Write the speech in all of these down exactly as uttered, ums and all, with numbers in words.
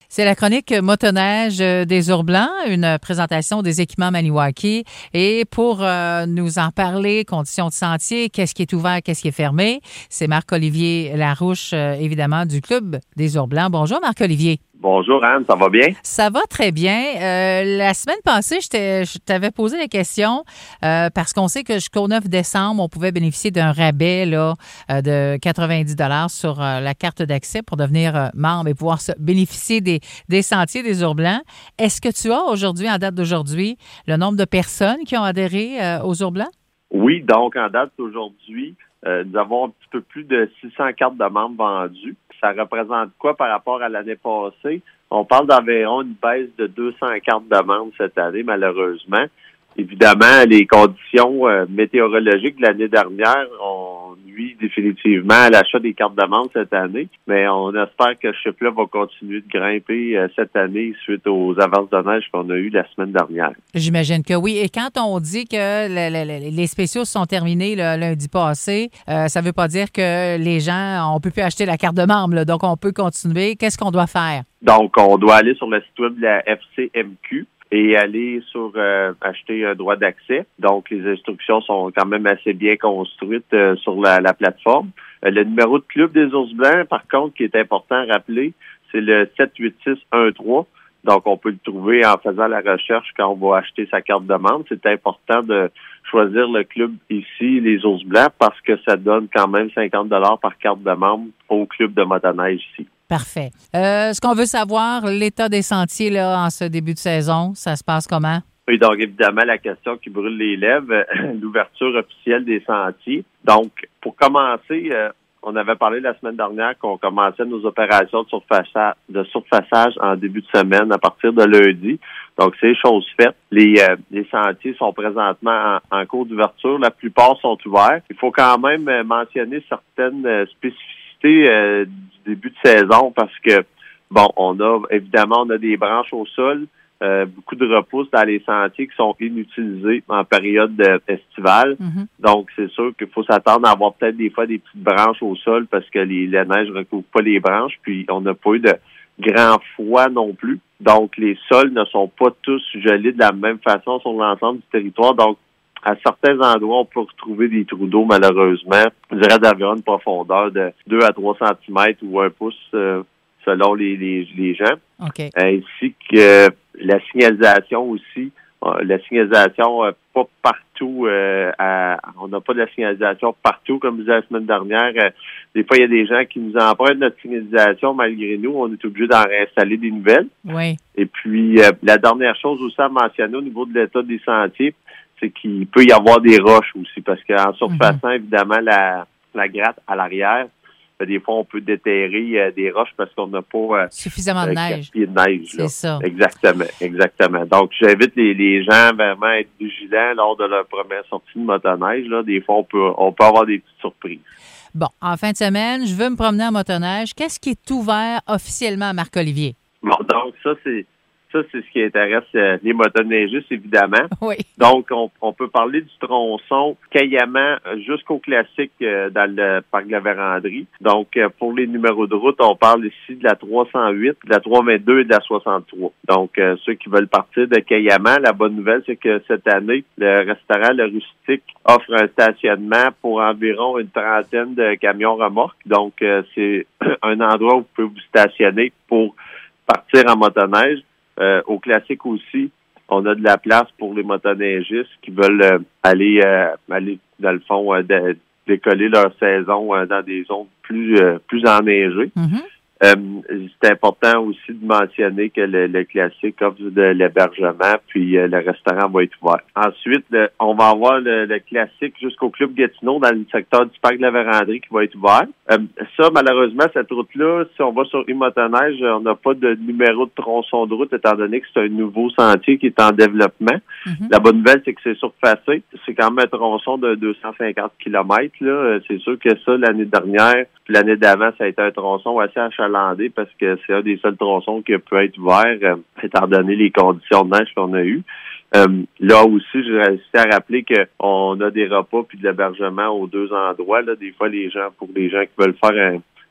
C'est la chronique motoneige des Ours-Blancs, une présentation des équipements Maniwaki. Et pour euh, nous en parler, conditions de sentier, qu'est-ce qui est ouvert, qu'est-ce qui est fermé, c'est Marc-Olivier Larouche, euh, évidemment, du Club des Ours-Blancs. Bonjour, Marc-Olivier. Bonjour, Anne, ça va bien? Ça va très bien. Euh, la semaine passée, je, t'ai, je t'avais posé la question euh, parce qu'on sait que jusqu'au neuf décembre, on pouvait bénéficier d'un rabais là, euh, de quatre-vingt-dix dollars sur euh, la carte d'accès pour devenir euh, membre et pouvoir se bénéficier des, des sentiers des Ours-Blancs. Est-ce que tu as aujourd'hui, en date d'aujourd'hui, le nombre de personnes qui ont adhéré euh, aux Ours-Blancs? Oui, donc en date d'aujourd'hui, euh, nous avons un petit peu plus de six cents cartes de membres vendues. Ça représente quoi par rapport à l'année passée? On parle d'environ une baisse de deux cents cartes de membres cette année, malheureusement. Évidemment, les conditions euh, météorologiques de l'année dernière ont nuit définitivement à l'achat des cartes de membres cette année, mais on espère que ce chiffre-là va continuer de grimper euh, cette année suite aux avances de neige qu'on a eues la semaine dernière. J'imagine que oui. Et quand on dit que le, le, les spéciaux sont terminés le lundi passé, euh, ça ne veut pas dire que les gens, on peut plus acheter la carte de membre, là, donc on peut continuer. Qu'est-ce qu'on doit faire? Donc, on doit aller sur le site web de la F C M Q et aller sur euh, acheter un droit d'accès. Donc, les instructions sont quand même assez bien construites euh, sur la, la plateforme. Euh, le numéro de club des Ours-Blancs, par contre, qui est important à rappeler, c'est le sept huit six un trois. Donc, on peut le trouver en faisant la recherche quand on va acheter sa carte de membre. C'est important de choisir le club ici, les Ours-Blancs, parce que ça donne quand même cinquante dollars par carte de membre au club de motoneige ici. Parfait. Euh, ce qu'on veut savoir, l'état des sentiers là en ce début de saison, ça se passe comment? Oui, donc évidemment, la question qui brûle les lèvres, l'ouverture officielle des sentiers. Donc, pour commencer, euh, on avait parlé la semaine dernière qu'on commençait nos opérations de surfaçage, de surfaçage en début de semaine à partir de lundi. Donc, c'est chose faite. Les, euh, les sentiers sont présentement en, en cours d'ouverture. La plupart sont ouverts. Il faut quand même mentionner certaines euh, spécificités euh, du début de saison parce que, bon, on a, évidemment, on a des branches au sol, euh, beaucoup de repousses dans les sentiers qui sont inutilisés en période euh, estivale. Mm-hmm. Donc, c'est sûr qu'il faut s'attendre à avoir peut-être des fois des petites branches au sol parce que les, la neige ne recouvre pas les branches, puis on n'a pas eu de grand froid non plus. Donc, les sols ne sont pas tous gelés de la même façon sur l'ensemble du territoire. Donc, à certains endroits, on peut retrouver des trous d'eau, malheureusement. Je dirais d'environ une profondeur de deux à trois centimètres ou un pouce euh, selon les, les, les gens. Okay. Ainsi que la signalisation aussi. Euh, la signalisation, euh, pas partout. Euh, à, on n'a pas de la signalisation partout, comme je disais la semaine dernière. Euh, des fois, il y a des gens qui nous empruntent notre signalisation malgré nous. On est obligé d'en réinstaller des nouvelles. Oui. Et puis, euh, la dernière chose aussi à mentionner au niveau de l'état des sentiers, c'est qu'il peut y avoir des roches aussi, parce qu'en surfaçant, mm-hmm. évidemment, la, la gratte à l'arrière, des fois, on peut déterrer euh, des roches parce qu'on n'a pas euh, suffisamment de euh, neige. Pieds de neige. C'est là. ça. Exactement, exactement. Donc, j'invite les, les gens vraiment à être vigilants lors de leur première sortie de motoneige. Là. Des fois, on peut, on peut avoir des petites surprises. Bon, en fin de semaine, je veux me promener en motoneige. Qu'est-ce qui est ouvert officiellement à Marc-Olivier? Bon, donc ça, c'est Ça, c'est ce qui intéresse euh, les motoneigistes, évidemment. Oui. Donc, on, on peut parler du tronçon Caillaman jusqu'au classique euh, dans le parc de la Vérandrie. Donc, euh, pour les numéros de route, on parle ici de la trois cent huit, de la trois cent vingt-deux et de la soixante-trois. Donc, euh, ceux qui veulent partir de Caillaman, la bonne nouvelle, c'est que cette année, le restaurant Le Rustique offre un stationnement pour environ une trentaine de camions remorques. Donc, euh, c'est un endroit où vous pouvez vous stationner pour partir en motoneige. Euh, au classique aussi, on a de la place pour les motoneigistes qui veulent euh, aller, euh, aller dans le fond, euh, de, décoller leur saison euh, dans des zones plus euh, plus enneigées. Mm-hmm. Euh, c'est important aussi de mentionner que le, le classique offre de l'hébergement, puis euh, le restaurant va être ouvert. Ensuite, le, on va avoir le, le classique jusqu'au Club Gatineau dans le secteur du parc de la Vérandrie qui va être ouvert. Euh, ça, malheureusement, cette route-là, si on va sur Imotoneige, on n'a pas de numéro de tronçon de route étant donné que c'est un nouveau sentier qui est en développement. Mm-hmm. La bonne nouvelle, c'est que c'est surfacé. C'est quand même un tronçon de deux cent cinquante kilomètres. Là. C'est sûr que ça, l'année dernière, puis l'année d'avant, ça a été un tronçon assez achalandé parce que c'est un des seuls tronçons qui peut être ouvert, euh, étant donné les conditions de neige qu'on a eues. Euh, là aussi, je réussis à rappeler qu'on a des repas puis de l'hébergement aux deux endroits. Là. Des fois, les gens, pour les gens qui veulent faire un,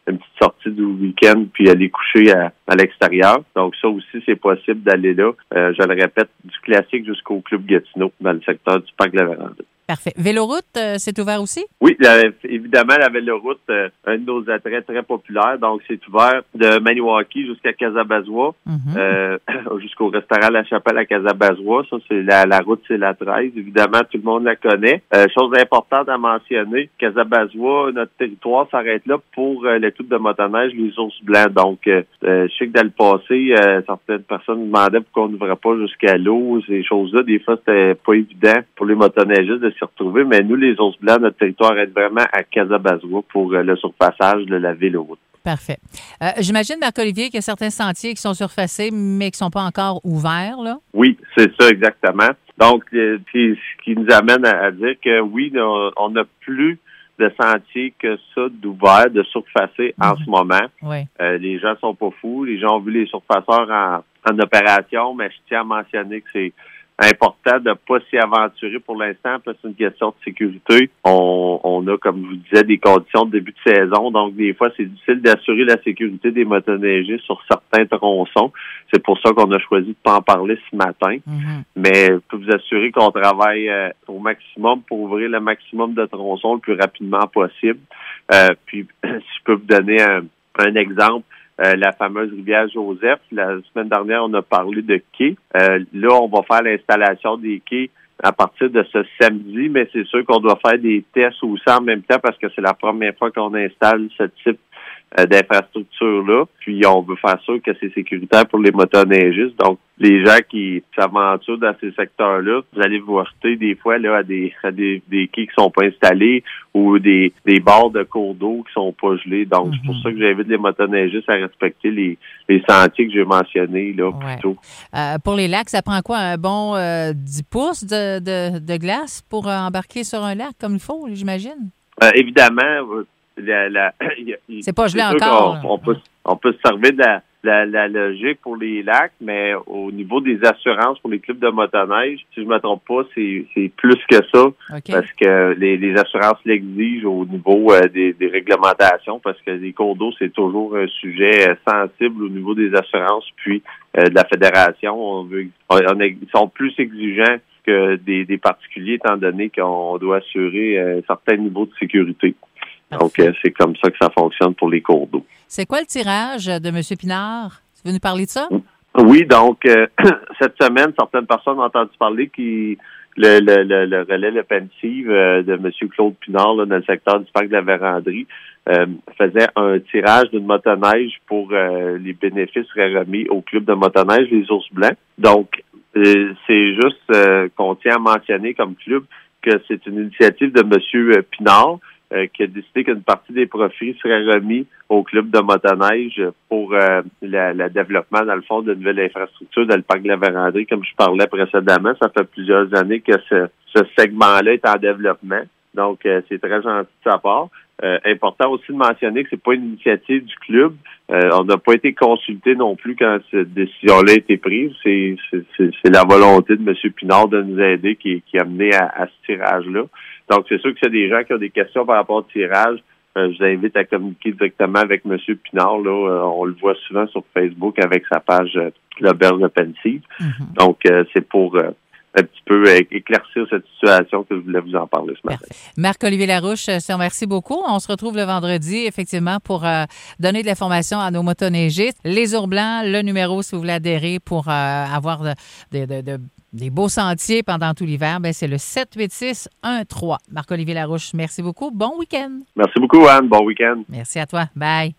une petite sortie du week-end puis aller coucher à, à l'extérieur. Donc ça aussi, c'est possible d'aller là. Euh, je le répète, du classique jusqu'au Club Gatineau dans le secteur du Parc de la Vérandrie. Parfait. Véloroute, euh, c'est ouvert aussi? Oui, la, évidemment, la Véloroute, euh, un de nos attraits très populaires. Donc, c'est ouvert de Maniwaki jusqu'à Casabazois, mm-hmm. euh, jusqu'au restaurant La Chapelle à Casabazois. Ça, c'est la, la route, c'est la treize. Évidemment, tout le monde la connaît. Euh, chose importante à mentionner, Casabazois, notre territoire s'arrête là pour euh, le club de motoneige, les Ours Blancs. Donc, euh, je sais que dans le passé, euh, certaines personnes demandaient pourquoi on n'ouvrait pas jusqu'à l'eau, ces choses-là. Des fois, c'était pas évident pour les motoneigistes de s'y retrouver, mais nous, les Ours Blancs, notre territoire est vraiment à Casabazois pour euh, le surfaçage de la Véloroute. Parfait. Euh, j'imagine, Marc-Olivier, qu'il y a certains sentiers qui sont surfacés, mais qui ne sont pas encore ouverts, là? Oui, c'est ça, exactement. Donc, euh, ce qui nous amène à, à dire que oui, on n'a plus de sentiers que ça d'ouvert, de surfacés en mm-hmm. ce moment. Oui. Euh, les gens sont pas fous. Les gens ont vu les surfaceurs en, en opération, mais je tiens à mentionner que c'est important de ne pas s'y aventurer pour l'instant, parce que c'est une question de sécurité. On, on a, comme je vous disais, des conditions de début de saison, donc des fois, c'est difficile d'assurer la sécurité des motoneigistes sur certains tronçons. C'est pour ça qu'on a choisi de pas en parler ce matin. Mm-hmm. Mais je peux vous assurer qu'on travaille euh, au maximum pour ouvrir le maximum de tronçons le plus rapidement possible. Euh, puis, si je peux vous donner un, un exemple, Euh, la fameuse rivière Joseph. La semaine dernière, on a parlé de quais. Euh, là, on va faire l'installation des quais à partir de ce samedi, mais c'est sûr qu'on doit faire des tests aussi en même temps parce que c'est la première fois qu'on installe ce type euh, d'infrastructure-là. Puis, on veut faire sûr que c'est sécuritaire pour les motoneigistes. Donc, les gens qui s'aventurent dans ces secteurs-là, vous allez vous heurter des fois là à des à des, des quais qui sont pas installés ou des, des bords de cours d'eau qui sont pas gelés. Donc, mm-hmm. c'est pour ça que j'invite les motoneigistes à respecter les, les sentiers que j'ai mentionnés là ouais. plus tôt. Euh, pour les lacs, ça prend quoi? Un bon euh, dix pouces de, de, de glace pour euh, embarquer sur un lac comme il faut, j'imagine? Euh, évidemment, la, la, c'est pas gelé encore. On, on, peut, on peut se servir de la La, la logique pour les lacs, mais au niveau des assurances pour les clubs de motoneige, si je ne me trompe pas, c'est, c'est plus que ça, okay. parce que les, les assurances l'exigent au niveau euh, des, des réglementations, parce que les cours d'eau, c'est toujours un sujet euh, sensible au niveau des assurances, puis euh, de la fédération. On veut, on, on, ils sont plus exigeants que des, des particuliers, étant donné qu'on doit assurer un certain niveau de sécurité. Parfait. Donc, euh, c'est comme ça que ça fonctionne pour les cours d'eau. C'est quoi le tirage de M. Pinard? Tu veux nous parler de ça? Oui, donc, euh, cette semaine, certaines personnes ont entendu parler qui le, le, le, le relais Le Pensive euh, de M. Claude Pinard là, dans le secteur du Parc de la Vérandrie euh, faisait un tirage d'une motoneige pour euh, les bénéfices remis au club de motoneige, les Ours Blancs. Donc, euh, c'est juste euh, qu'on tient à mentionner comme club que c'est une initiative de M. Pinard, Euh, qui a décidé qu'une partie des profits serait remis au club de motoneige pour euh, le développement, dans le fond, de nouvelles infrastructures dans le parc de la Vérandrie, comme je parlais précédemment. Ça fait plusieurs années que ce, ce segment-là est en développement. Donc, euh, c'est très gentil de sa part. Euh, important aussi de mentionner que c'est pas une initiative du club. Euh, on n'a pas été consulté non plus quand cette décision-là a été prise. C'est, c'est, c'est, c'est la volonté de M. Pinard de nous aider qui, qui a mené à, à ce tirage-là. Donc, c'est sûr que s'il y a des gens qui ont des questions par rapport au tirage, euh, je vous invite à communiquer directement avec M. Pinard. Là, euh, on le voit souvent sur Facebook avec sa page euh, L'Auberge de Pensive. Mm-hmm. Donc, euh, c'est pour euh, un petit peu euh, éclaircir cette situation que je voulais vous en parler ce matin. Marc-Olivier Larouche, je te remercie beaucoup. On se retrouve le vendredi, effectivement, pour euh, donner de l'information à nos motoneigistes. Les Ours Blancs, le numéro, si vous voulez adhérer pour euh, avoir de, de, de, de des beaux sentiers pendant tout l'hiver, ben c'est le sept huit six un trois. Marc-Olivier Larouche, merci beaucoup. Bon week-end. Merci beaucoup, Anne. Bon week-end. Merci à toi. Bye.